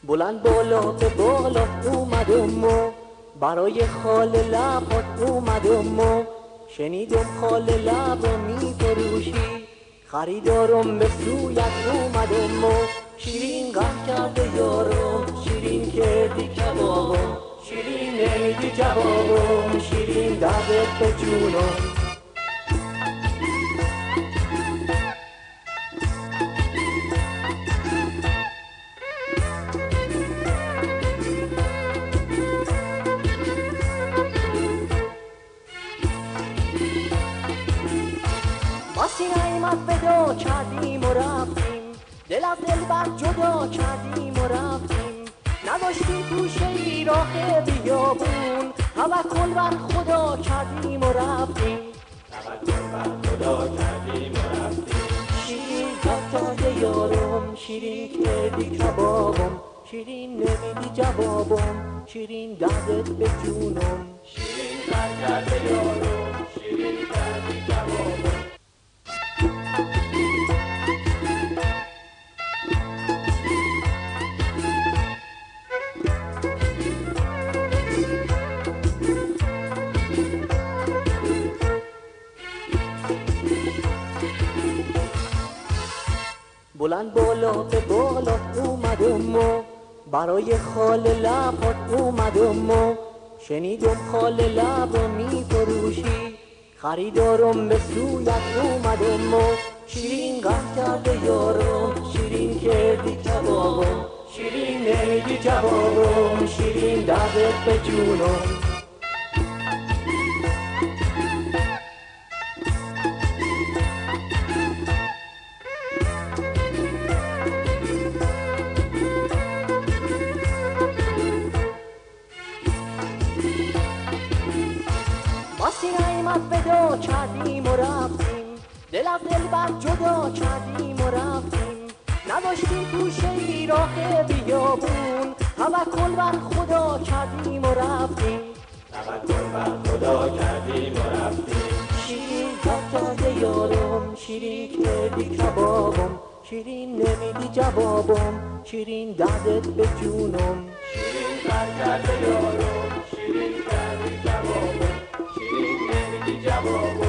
بلند بالا به بالا اومدم و برای خال لبات اومدم و شنیدم خال لب رو میفروشی، خریدارم به سویت اومدم و شیرین غم کرده یارم، شیرین کردی کبابم، شیرین نمیدی جوابم، شیرین دردت به جونم. باسی نعیمت ودا کردیم و رفتیم، دل از دلبر جدا کردیم و رفتیم، نداشتیم توشه ای راه بیابون، توکل بر خدا کردیم و رفتیم، توکل بر خدا کردیم و رفتیم. شیرین داد یارم، شیرین کردی کبابم، شیرین نمیدی جوابم، شیرین دردت به جونم. شیرین غم کرده یارم، شیرین کردی کبابم. بلند بالا به بالا اومدم و برای خال لبات اومدم و شنیدم خال لب رو میفروشی، خریدارم به سویت اومدم و شیرین غم کرده یارم، شیرین کردی کبابم، شیرین نمیدی جوابم، شیرین دردت به جونم. باسی نعیمت ودا کردیم و رفتیم، دل از دلبر جدا کردیم و رفتیم، نداشتیم توشه ای راه بیابون، توکل بر خدا کردیم و رفتیم، توکل بر خدا کردیم و رفتیم. شیرین داد یارم، شیرین کردی کبابم، شیرین نمیدی جوابم، شیرین دردت به جونم. شیرین غم کرده یارم، شیرین کردی کبابم، شیرین نمیدی جوابم.